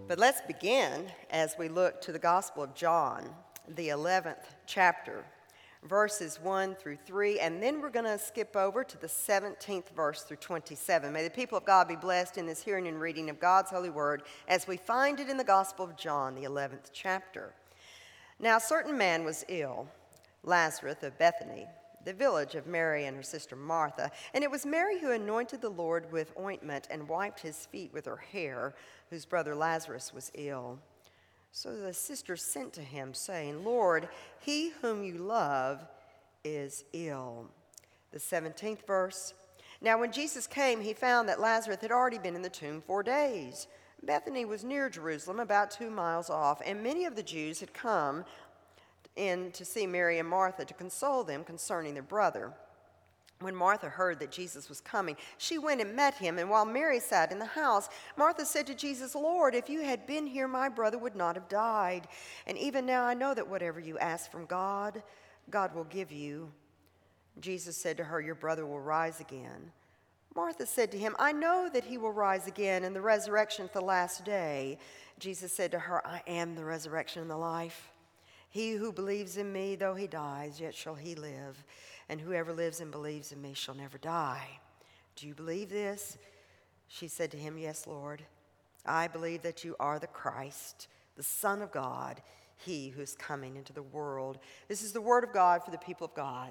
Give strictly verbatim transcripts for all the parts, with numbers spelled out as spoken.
But let's begin as we look to the Gospel of John, the eleventh chapter, verses one through three, and then we're going to skip over to the seventeenth verse through twenty-seven. May the people of God be blessed in this hearing and reading of God's holy word as we find it in the Gospel of John, the eleventh chapter. Now, a certain man was ill, Lazarus of Bethany, the village of Mary and her sister Martha. And it was Mary who anointed the Lord with ointment and wiped his feet with her hair, whose brother Lazarus was ill. So the sisters sent to him, saying, Lord, he whom you love is ill. The seventeenth verse. Now when Jesus came, he found that Lazarus had already been in the tomb four days. Bethany was near Jerusalem, about two miles off, and many of the Jews had come in to see Mary and Martha to console them concerning their brother. When Martha heard that Jesus was coming, she went and met him, and while Mary sat in the house, Martha said to Jesus, Lord, if you had been here, my brother would not have died. And even now I know that whatever you ask from God, God will give you. Jesus said to her, your brother will rise again. Martha said to him, I know that he will rise again in the resurrection at the last day. Jesus said to her, I am the resurrection and the life. He who believes in me, though he dies, yet shall he live. And whoever lives and believes in me shall never die. Do you believe this? She said to him, yes, Lord. I believe that you are the Christ, the Son of God, he who is coming into the world. This is the word of God for the people of God.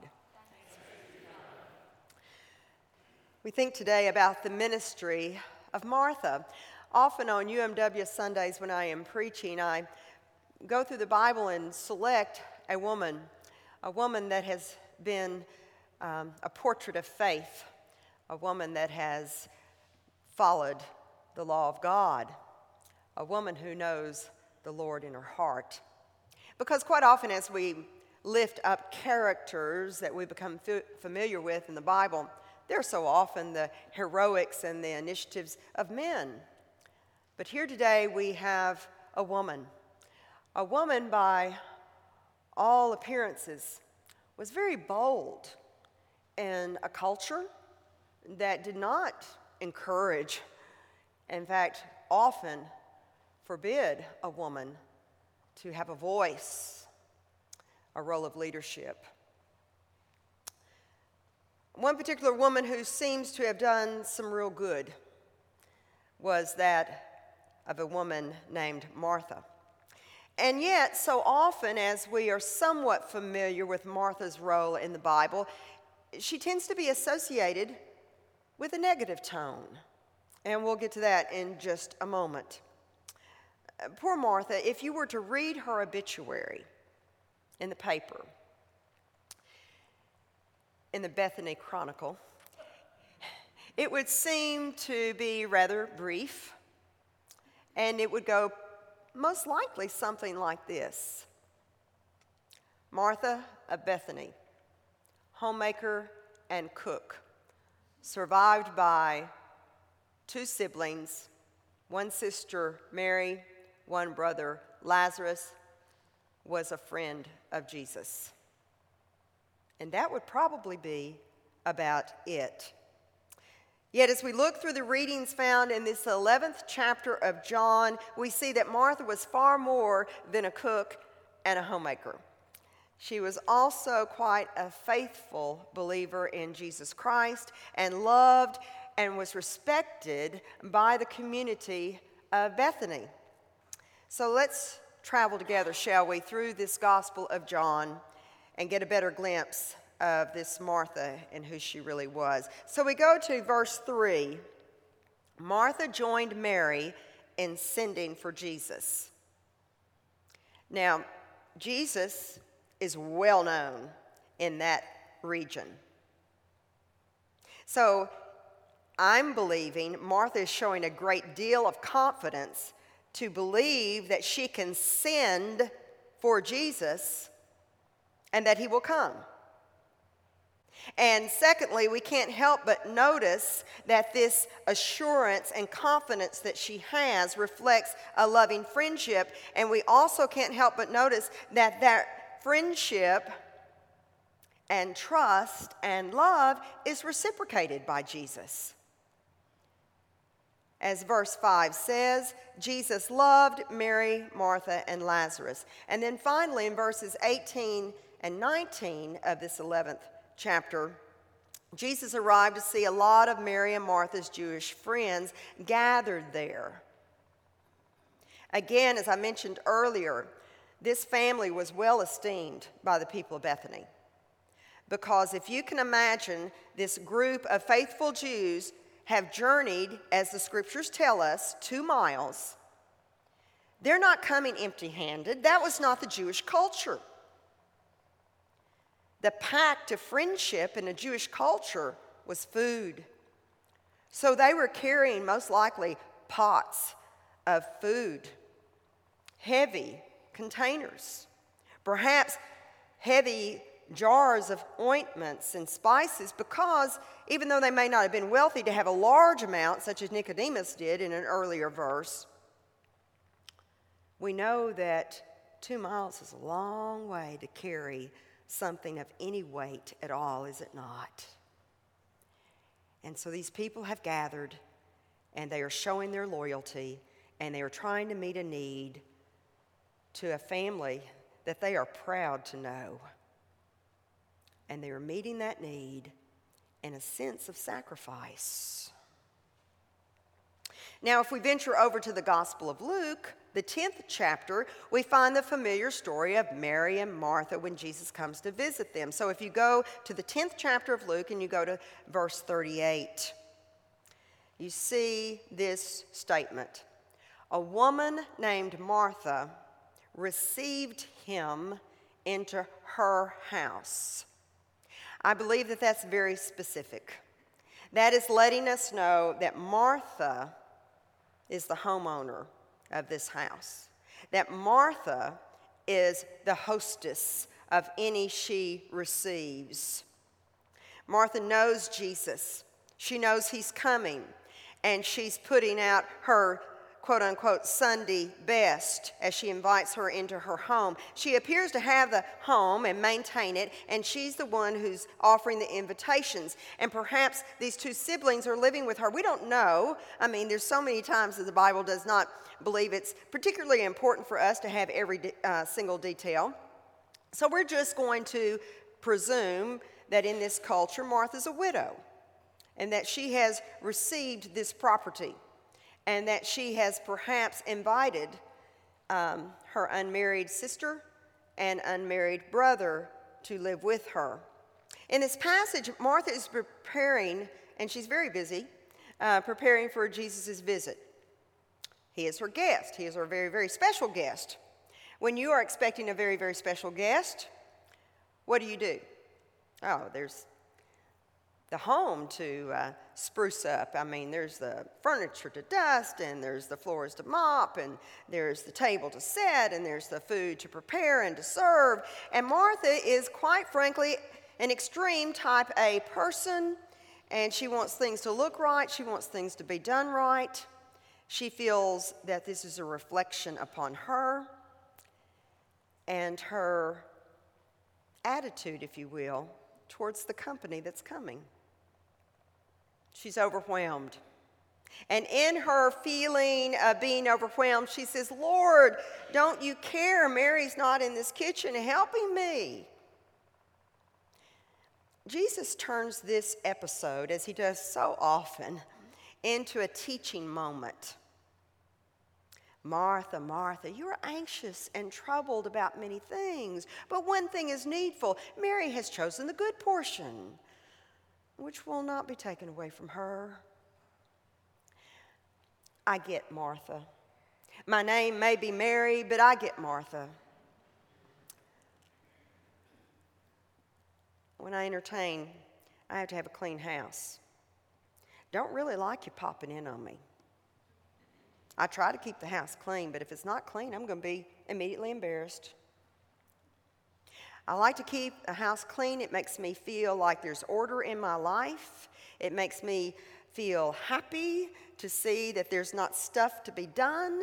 We think today about the ministry of Martha. Often on U M W Sundays when I am preaching, I go through the Bible and select a woman, a woman that has been um, a portrait of faith, a woman that has followed the law of God, a woman who knows the Lord in her heart. Because quite often as we lift up characters that we become f- familiar with in the Bible, they're so often the heroics and the initiatives of men. But here today we have a woman, a woman by all appearances was very bold in a culture that did not encourage, in fact, often forbid a woman to have a voice, a role of leadership. One particular woman who seems to have done some real good was that of a woman named Martha. And yet, so often as we are somewhat familiar with Martha's role in the Bible, she tends to be associated with a negative tone. And we'll get to that in just a moment. Poor Martha, if you were to read her obituary in the paper, in the Bethany Chronicle, it would seem to be rather brief, and it would go most likely something like this. Martha of Bethany, homemaker and cook, survived by two siblings, one sister, Mary, one brother, Lazarus, was a friend of Jesus. And that would probably be about it. Yet as we look through the readings found in this eleventh chapter of John, we see that Martha was far more than a cook and a homemaker. She was also quite a faithful believer in Jesus Christ and loved and was respected by the community of Bethany. So let's travel together, shall we, through this Gospel of John and get a better glimpse of this Martha and who she really was. So we go to verse three. Martha joined Mary in sending for Jesus. Now, Jesus is well known in that region. So I'm believing Martha is showing a great deal of confidence to believe that she can send for Jesus and that he will come. And secondly, we can't help but notice that this assurance and confidence that she has reflects a loving friendship. And we also can't help but notice that that friendship and trust and love is reciprocated by Jesus. As verse five says, Jesus loved Mary, Martha, and Lazarus. And then finally in verses eighteen and nineteen of this eleventh chapter, Jesus arrived to see a lot of Mary and Martha's Jewish friends gathered there. Again, as I mentioned earlier, this family was well esteemed by the people of Bethany. Because if you can imagine, this group of faithful Jews have journeyed, as the scriptures tell us, two miles. They're not coming empty-handed. That was not the Jewish culture. The pact of friendship in a Jewish culture was food. So they were carrying, most likely, pots of food, heavy containers, perhaps heavy jars of ointments and spices, because even though they may not have been wealthy to have a large amount, such as Nicodemus did in an earlier verse, we know that two miles is a long way to carry something of any weight at all, is it not? And so these people have gathered, and they are showing their loyalty, and they are trying to meet a need to a family that they are proud to know. And they are meeting that need in a sense of sacrifice. Now, if we venture over to the Gospel of Luke, the tenth chapter, we find the familiar story of Mary and Martha when Jesus comes to visit them. So if you go to the tenth chapter of Luke and you go to verse thirty-eight, you see this statement. A woman named Martha received him into her house. I believe that that's very specific. That is letting us know that Martha is the homeowner of this house, that Martha is the hostess of any she receives. Martha knows Jesus. She knows he's coming, and she's putting out her quote-unquote Sunday best as she invites her into her home. She appears to have the home and maintain it, and she's the one who's offering the invitations. And perhaps these two siblings are living with her. We don't know. I mean, there's so many times that the Bible does not believe it's particularly important for us to have every de- uh, single detail. So we're just going to presume that in this culture, Martha's a widow, and that she has received this property, and that she has perhaps invited um, her unmarried sister and unmarried brother to live with her. In this passage, Martha is preparing, and she's very busy, uh, preparing for Jesus' visit. He is her guest. He is her very, very special guest. When you are expecting a very, very special guest, what do you do? Oh, there's the home to uh, spruce up. I mean, there's the furniture to dust, and there's the floors to mop, and there's the table to set, and there's the food to prepare and to serve. And Martha is, quite frankly, an extreme type A person, and she wants things to look right. She wants things to be done right. She feels that this is a reflection upon her and her attitude, if you will, towards the company that's coming. She's overwhelmed. And in her feeling of being overwhelmed, she says, Lord, don't you care? Mary's not in this kitchen helping me. Jesus turns this episode, as he does so often, into a teaching moment. Martha, Martha, you are anxious and troubled about many things, but one thing is needful. Mary has chosen the good portion, which will not be taken away from her. I get Martha. My name may be Mary, but I get Martha. When I entertain, I have to have a clean house. Don't really like you popping in on me. I try to keep the house clean, but if it's not clean, I'm going to be immediately embarrassed. I like to keep a house clean. It makes me feel like there's order in my life. It makes me feel happy to see that there's not stuff to be done.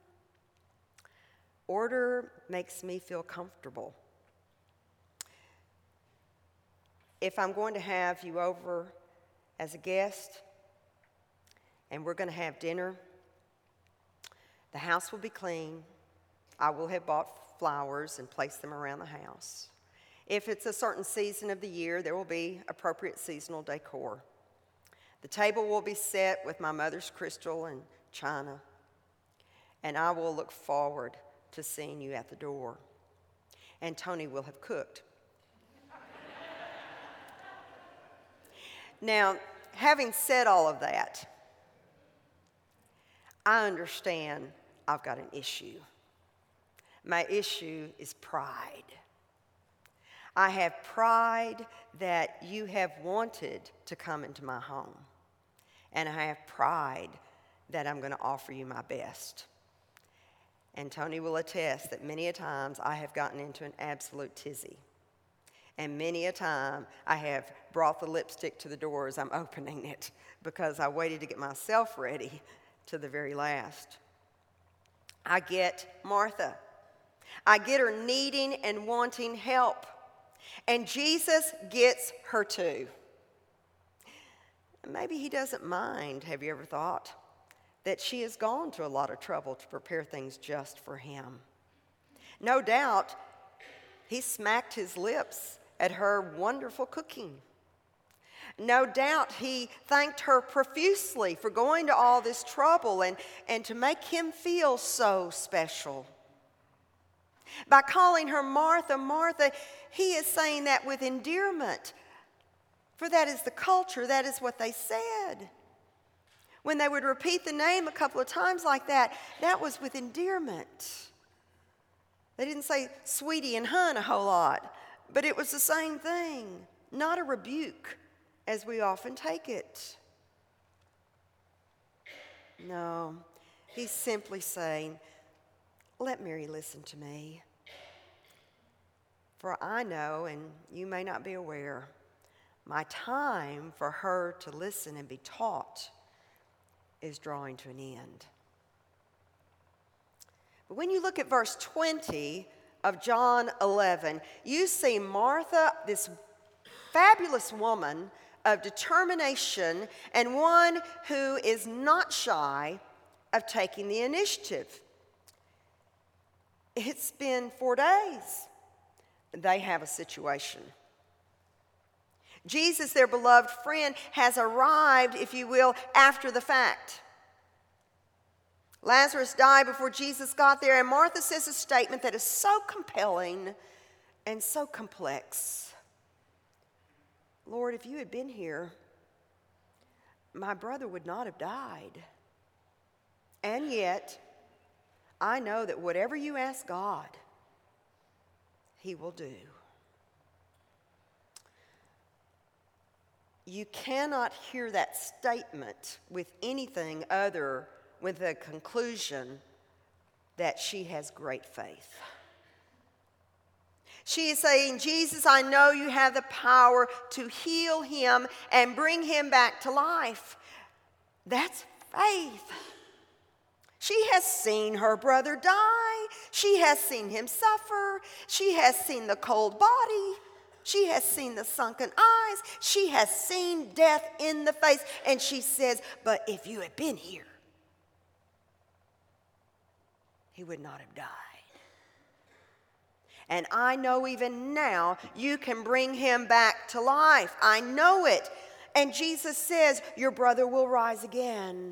Order makes me feel comfortable. If I'm going to have you over as a guest, and we're going to have dinner. The house will be clean. I will have bought flowers and placed them around the house. If it's a certain season of the year, there will be appropriate seasonal decor. The table will be set with my mother's crystal and china, and I will look forward to seeing you at the door. And Tony will have cooked. Now, having said all of that, I understand I've got an issue. My issue is pride. I have pride that you have wanted to come into my home. And I have pride that I'm going to offer you my best. And Tony will attest that many a times I have gotten into an absolute tizzy. And many a time I have brought the lipstick to the door as I'm opening it because I waited to get myself ready to the very last. I get Martha. I get her needing and wanting help. And Jesus gets her too. Maybe he doesn't mind, have you ever thought, that she has gone to a lot of trouble to prepare things just for him. No doubt, he smacked his lips at her wonderful cooking. No doubt he thanked her profusely for going to all this trouble and, and to make him feel so special. By calling her Martha, Martha, he is saying that with endearment, for that is the culture, that is what they said. When they would repeat the name a couple of times like that, that was with endearment. They didn't say sweetie and hun a whole lot, but it was the same thing, not a rebuke as we often take it. No, he's simply saying, let Mary listen to me. For I know, and you may not be aware, my time for her to listen and be taught is drawing to an end. But when you look at verse twenty of John eleven, you see Martha, this fabulous woman of determination and one who is not shy of taking the initiative. It's been four days. They have a situation. Jesus, their beloved friend, has arrived, if you will, after the fact. Lazarus died before Jesus got there, and Martha says a statement that is so compelling and so complex. Lord, if you had been here, my brother would not have died. And yet, I know that whatever you ask God, he will do. You cannot hear that statement with anything other with the conclusion that she has great faith. She is saying, Jesus, I know you have the power to heal him and bring him back to life. That's faith. She has seen her brother die. She has seen him suffer. She has seen the cold body. She has seen the sunken eyes. She has seen death in the face. And she says, but if you had been here, he would not have died. And I know even now you can bring him back to life. I know it. And Jesus says, your brother will rise again.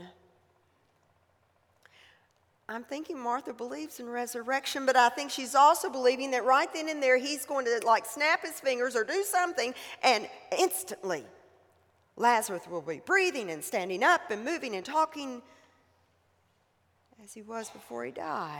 I'm thinking Martha believes in resurrection, but I think she's also believing that right then and there he's going to like snap his fingers or do something, and instantly Lazarus will be breathing and standing up and moving and talking as he was before he died.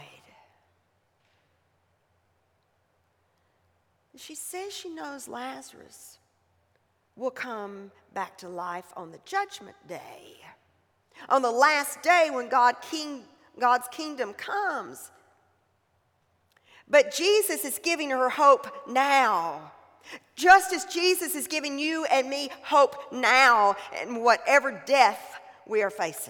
She says she knows Lazarus will come back to life on the judgment day, on the last day when God King God's kingdom comes. But Jesus is giving her hope now. Just as Jesus is giving you and me hope now in whatever death we are facing.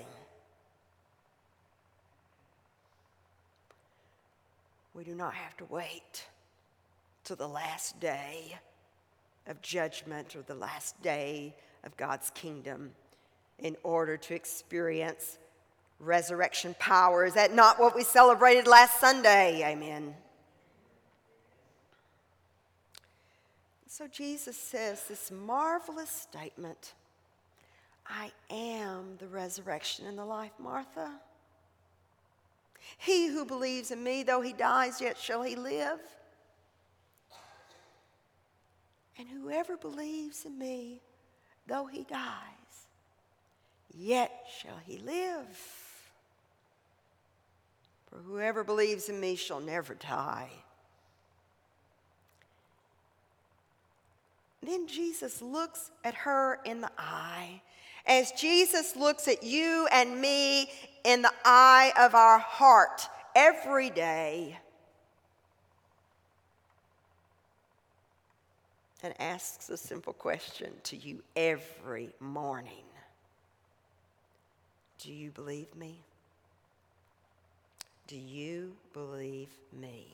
We do not have to wait till the last day of judgment or the last day of God's kingdom in order to experience resurrection power. Is that not what we celebrated last Sunday? Amen. So Jesus says this marvelous statement, I am the resurrection and the life, Martha. He who believes in me, though he dies, yet shall he live. And whoever believes in me, though he dies, yet shall he live. For whoever believes in me shall never die. Then Jesus looks at her in the eye, as Jesus looks at you and me in the eye of our heart every day, and asks a simple question to you every morning. Do you believe me? Do you believe me?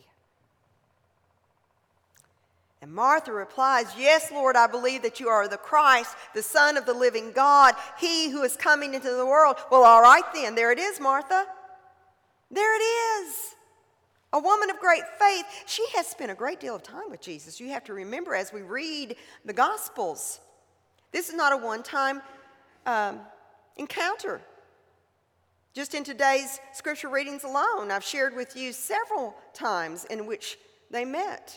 And Martha replies, yes, Lord, I believe that you are the Christ, the Son of the living God, he who is coming into the world. Well, all right then, there it is, Martha. There it is. A woman of great faith. She has spent a great deal of time with Jesus. You have to remember as we read the Gospels, this is not a one-time um, encounter. Just in today's scripture readings alone, I've shared with you several times in which they met.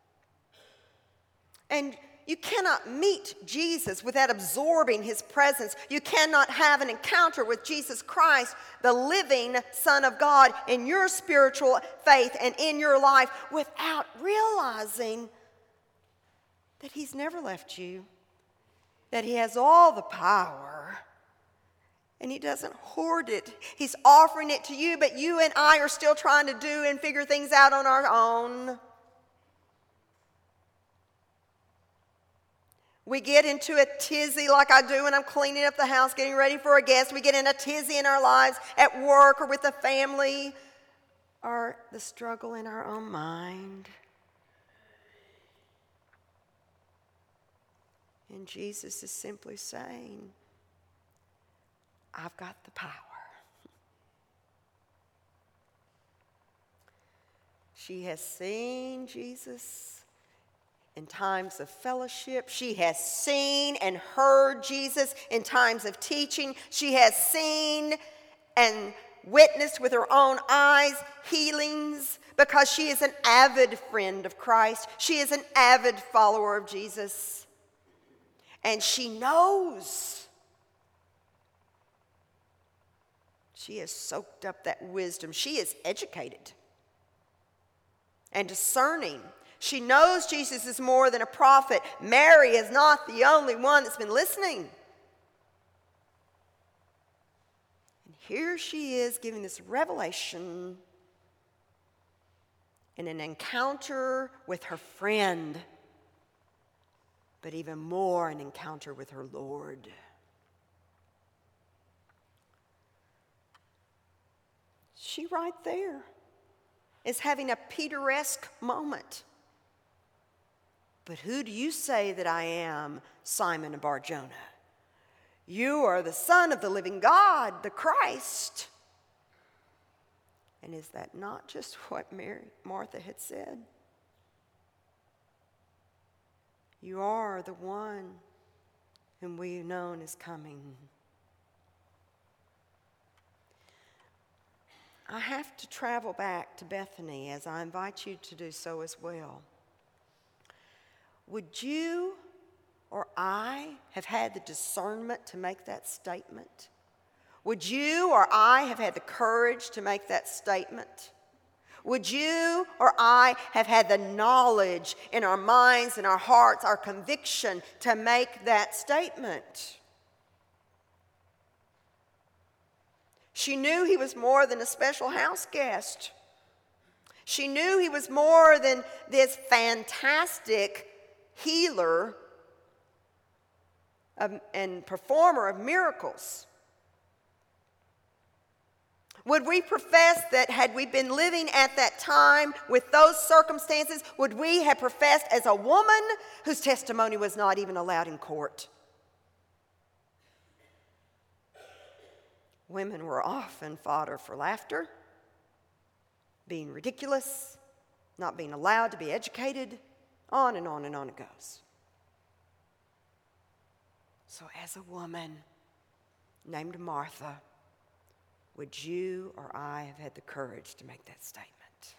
And you cannot meet Jesus without absorbing his presence. You cannot have an encounter with Jesus Christ, the living Son of God, in your spiritual faith and in your life without realizing that he's never left you, that he has all the power, and he doesn't hoard it. He's offering it to you, but you and I are still trying to do and figure things out on our own. We get into a tizzy like I do when I'm cleaning up the house, getting ready for a guest. We get in a tizzy in our lives at work or with the family, or the struggle in our own mind. And Jesus is simply saying, I've got the power. She has seen Jesus in times of fellowship. She has seen and heard Jesus in times of teaching. She has seen and witnessed with her own eyes healings because she is an avid friend of Christ. She is an avid follower of Jesus. And she knows. She has soaked up that wisdom. She is educated and discerning. She knows Jesus is more than a prophet. Mary is not the only one that's been listening. And here she is giving this revelation in an encounter with her friend, but even more an encounter with her Lord. She right there is having a Peter-esque moment. But who do you say that I am, Simon of Bar-Jonah? You are the Son of the living God, the Christ. And is that not just what Mary, Martha had said? You are the one whom we have known is coming. I have to travel back to Bethany, as I invite you to do so as well. Would you or I have had the discernment to make that statement? Would you or I have had the courage to make that statement? Would you or I have had the knowledge in our minds and our hearts, our conviction to make that statement? She knew he was more than a special house guest. She knew he was more than this fantastic healer of, and performer of miracles. Would we profess that had we been living at that time with those circumstances, would we have professed as a woman whose testimony was not even allowed in court? women were often fodder for laughter, being ridiculous, not being allowed to be educated, on and on and on it goes. So as a woman named Martha, would you or I have had the courage to make that statement?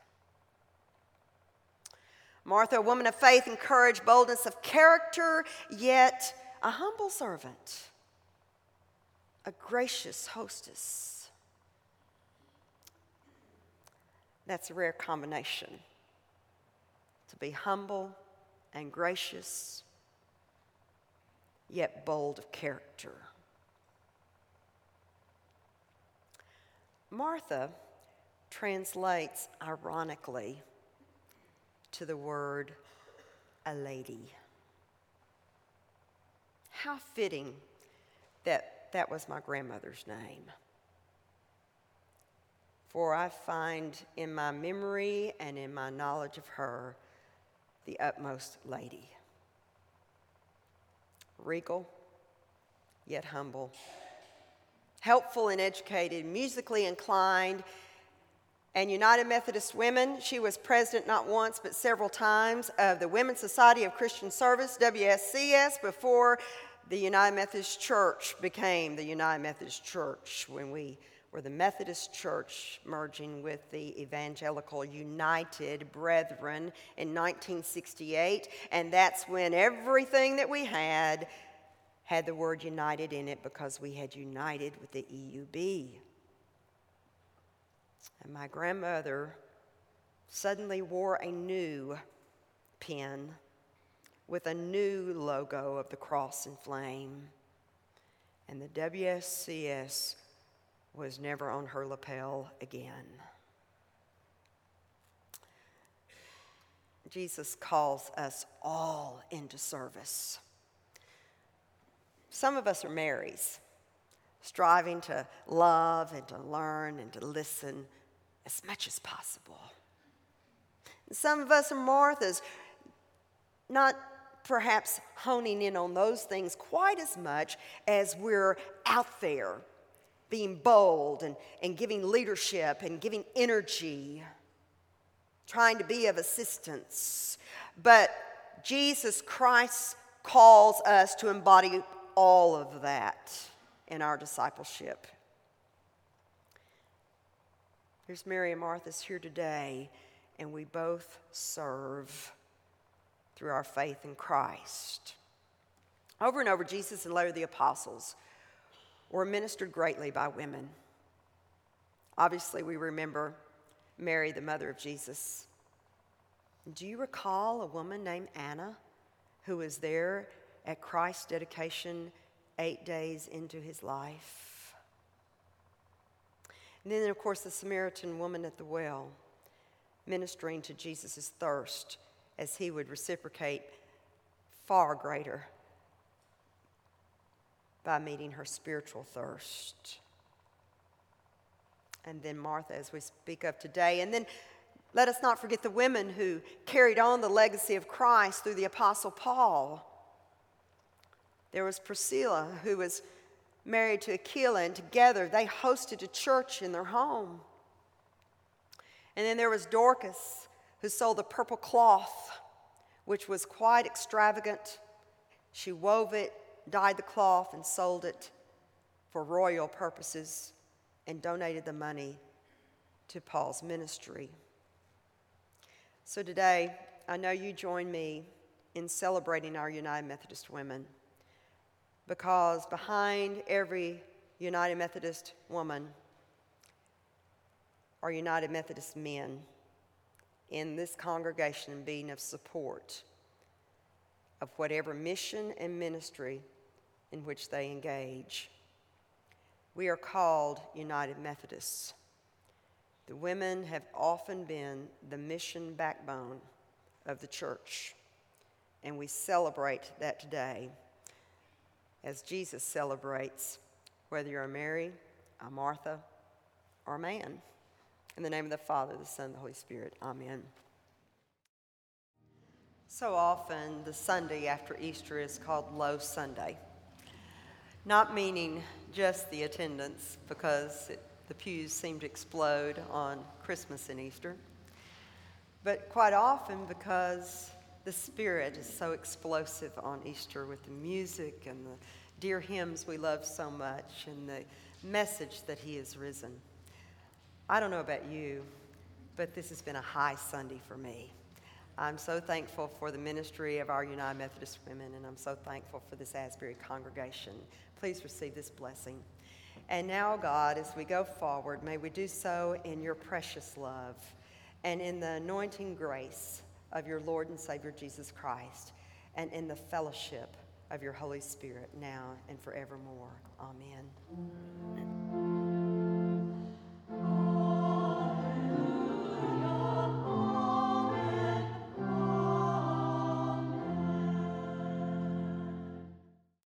Martha, a woman of faith and courage, boldness of character, yet a humble servant, a gracious hostess. That's a rare combination, to be humble and gracious, yet bold of character. Martha translates, ironically, to the word a lady. How fitting that that was my grandmother's name. For I find in my memory and in my knowledge of her the utmost lady. Regal, yet humble. Helpful and educated, musically inclined, and United Methodist Women. She was president not once but several times of the Women's Society of Christian Service, W S C S, before the United Methodist Church became the United Methodist Church, when we were the Methodist Church merging with the Evangelical United Brethren in nineteen sixty-eight. And that's when everything that we had had the word united in it, because we had united with the E U B. And my grandmother suddenly wore a new pin with a new logo of the cross and flame. And the W S C S was never on her lapel again. Jesus calls us all into service. Some of us are Marys, striving to love and to learn and to listen as much as possible. And some of us are Marthas, not perhaps honing in on those things quite as much as we're out there being bold and, and giving leadership and giving energy, trying to be of assistance. But Jesus Christ calls us to embody all of that in our discipleship. There's Mary and Martha's here today, and we both serve through our faith in Christ. Over and over, Jesus and later the apostles were ministered greatly by women. Obviously, we remember Mary, the mother of Jesus. Do you recall a woman named Anna who was there at Christ's dedication eight days into his life? And then, of course, the Samaritan woman at the well, ministering to Jesus' thirst as he would reciprocate far greater by meeting her spiritual thirst. And then Martha, as we speak of today. And then let us not forget the women who carried on the legacy of Christ through the Apostle Paul. There was Priscilla, who was married to Aquila, and together they hosted a church in their home. And then there was Dorcas, who sold the purple cloth, which was quite extravagant. She wove it, dyed the cloth, and sold it for royal purposes, and donated the money to Paul's ministry. So today, I know you join me in celebrating our United Methodist women, because behind every United Methodist woman are United Methodist men in this congregation, being of support of whatever mission and ministry in which they engage. We are called United Methodists. The women have often been the mission backbone of the church, and we celebrate that today as Jesus celebrates whether you're a Mary, a Martha, or a man. In the name of the Father, the Son, and the Holy Spirit, amen. So often the Sunday after Easter is called Low Sunday. Not meaning just the attendance, because it, the pews seem to explode on Christmas and Easter, but quite often because the Spirit is so explosive on Easter with the music and the dear hymns we love so much and the message that He is risen. I don't know about you, but this has been a high Sunday for me. I'm so thankful for the ministry of our United Methodist Women, and I'm so thankful for this Asbury congregation. Please receive this blessing. And now, God, as we go forward, may we do so in your precious love and in the anointing grace of your Lord and Savior Jesus Christ, and in the fellowship of your Holy Spirit now and forevermore. Amen.